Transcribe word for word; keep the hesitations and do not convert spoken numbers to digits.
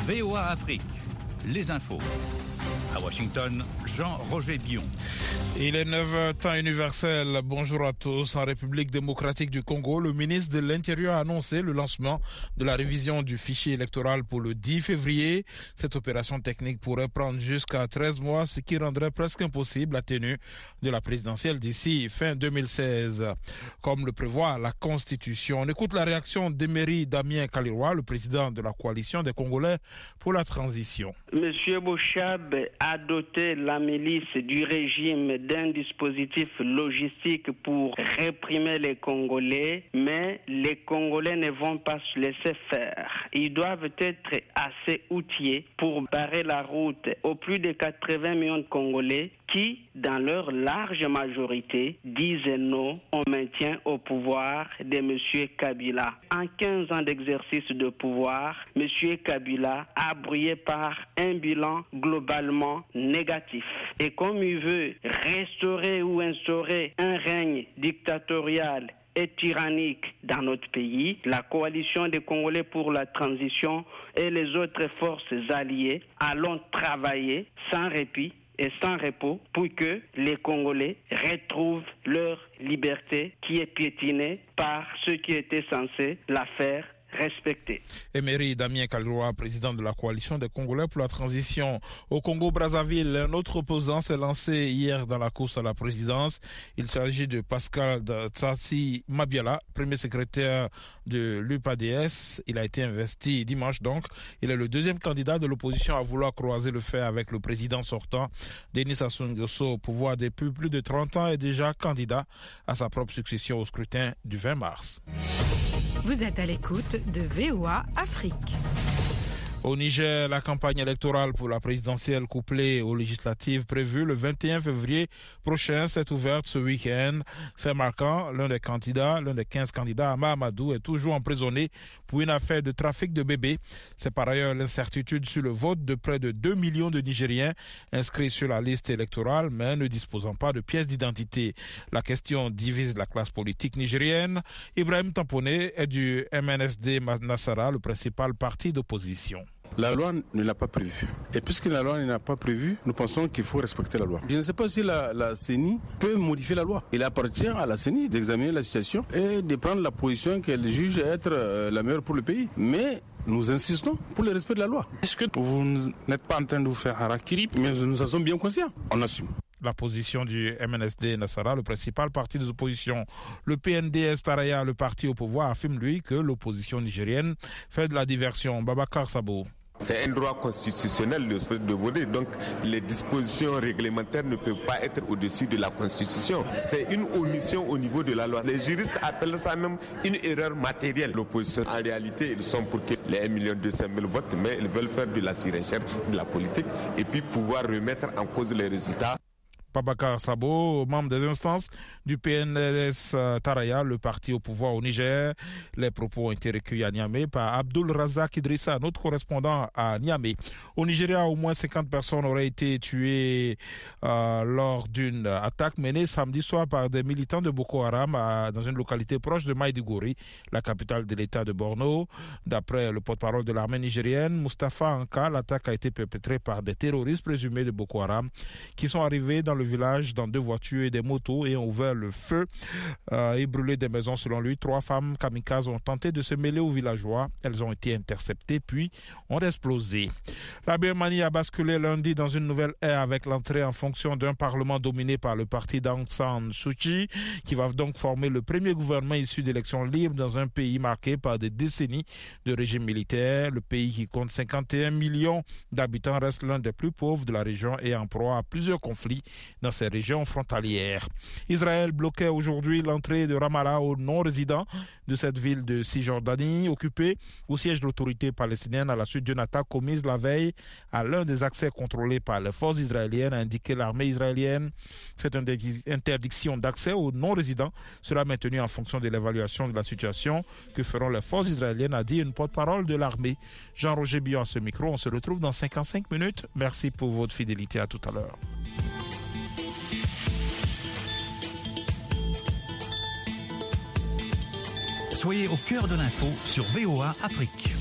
V O A Afrique, les infos. À Washington, Jean-Roger Bion. Il est neuf heures, temps universel. Bonjour à tous. En République démocratique du Congo, le ministre de l'Intérieur a annoncé le lancement de la révision du fichier électoral pour le dix février. Cette opération technique pourrait prendre jusqu'à treize mois, ce qui rendrait presque impossible la tenue de la présidentielle d'ici fin deux mille seize. Comme le prévoit la Constitution. On écoute la réaction d'Emery Damien Kaliroa, le président de la coalition des Congolais pour la transition. Monsieur Bouchab a doté la milice du régime d'un dispositif logistique pour réprimer les Congolais, mais les Congolais ne vont pas se laisser faire. Ils doivent être assez outillés pour barrer la route aux plus de quatre-vingts millions de Congolais qui, dans leur large majorité, disent non au maintien au pouvoir de M. Kabila. En quinze ans d'exercice de pouvoir, M. Kabila a brillé par un bilan globalement négatif. Et comme il veut restaurer ou instaurer un règne dictatorial et tyrannique dans notre pays, la coalition des Congolais pour la transition et les autres forces alliées allons travailler sans répit et sans repos pour que les Congolais retrouvent leur liberté qui est piétinée par ceux qui étaient censés la faire respecter. Emery Damien Kaliroa, président de la coalition des Congolais pour la transition. Au Congo-Brazzaville, un autre opposant s'est lancé hier dans la course à la présidence. Il s'agit de Pascal Tsatsi Mabiala, premier secrétaire de l'U P A D S. Il a été investi dimanche donc. Il est le deuxième candidat de l'opposition à vouloir croiser le fer avec le président sortant. Denis Sassou Nguesso, au pouvoir depuis plus de trente ans, est déjà candidat à sa propre succession au scrutin du vingt mars. Vous êtes à l'écoute de V O A Afrique. Au Niger, la campagne électorale pour la présidentielle couplée aux législatives prévues le vingt et un février prochain s'est ouverte ce week-end. Fait marquant, l'un des candidats, l'un des quinze candidats, Ama Amadou, est toujours emprisonné pour une affaire de trafic de bébés. C'est par ailleurs l'incertitude sur le vote de près de deux millions de Nigériens inscrits sur la liste électorale, mais ne disposant pas de pièces d'identité. La question divise la classe politique nigérienne. Ibrahim Tamponé est du M N S D Nassara, le principal parti d'opposition. La loi ne l'a pas prévu. Et puisque la loi ne l'a pas prévu, nous pensons qu'il faut respecter la loi. Je ne sais pas si la, la C E N I peut modifier la loi. Il appartient à la C E N I d'examiner la situation et de prendre la position qu'elle juge être euh, la meilleure pour le pays. Mais nous insistons pour le respect de la loi. Est-ce que vous n'êtes pas en train de vous faire harakiri? Mais nous en sommes bien conscients. On assume. La position du M N S D Nassara, le principal parti des oppositions. Le P N D S Taraya, le parti au pouvoir, affirme lui que l'opposition nigérienne fait de la diversion. Babacar Sabo. C'est un droit constitutionnel de, de voter, donc les dispositions réglementaires ne peuvent pas être au-dessus de la Constitution. C'est une omission au niveau de la loi. Les juristes appellent ça même une erreur matérielle. L'opposition, en réalité, ils sont pour que les un million deux cent mille votent, mais ils veulent faire de la surenchère, de la politique, et puis pouvoir remettre en cause les résultats. Babacar Sabo, membre des instances du P N D S Taraya, le parti au pouvoir au Niger. Les propos ont été recueillis à Niamey par Abdul Razak Idrissa, notre correspondant à Niamey. Au Nigeria, au moins cinquante personnes auraient été tuées euh, lors d'une attaque menée samedi soir par des militants de Boko Haram à, dans une localité proche de Maïdougouri, la capitale de l'État de Borno. D'après le porte-parole de l'armée nigérienne, Mustapha Anka, l'attaque a été perpétrée par des terroristes présumés de Boko Haram qui sont arrivés dans le village dans deux voitures et des motos et ont ouvert le feu euh, et brûlé des maisons. Selon lui, trois femmes kamikazes ont tenté de se mêler aux villageois. Elles ont été interceptées puis ont explosé. La Birmanie a basculé lundi dans une nouvelle ère avec l'entrée en fonction d'un parlement dominé par le parti d'Aung San Suu Kyi, qui va donc former le premier gouvernement issu d'élections libres dans un pays marqué par des décennies de régime militaire. Le pays, qui compte cinquante et un millions d'habitants, reste l'un des plus pauvres de la région et en proie à plusieurs conflits dans ces régions frontalières. Israël bloquait aujourd'hui l'entrée de Ramallah aux non-résidents de cette ville de Cisjordanie, occupée au siège de l'autorité palestinienne à la suite d'une attaque commise la veille à l'un des accès contrôlés par les forces israéliennes, a indiqué l'armée israélienne. Cette interdiction d'accès aux non-résidents sera maintenue en fonction de l'évaluation de la situation que feront les forces israéliennes, a dit une porte-parole de l'armée. Jean-Roger Bion à ce micro. On se retrouve dans cinquante-cinq minutes. Merci pour votre fidélité. À tout à l'heure. Soyez au cœur de l'info sur V O A Afrique.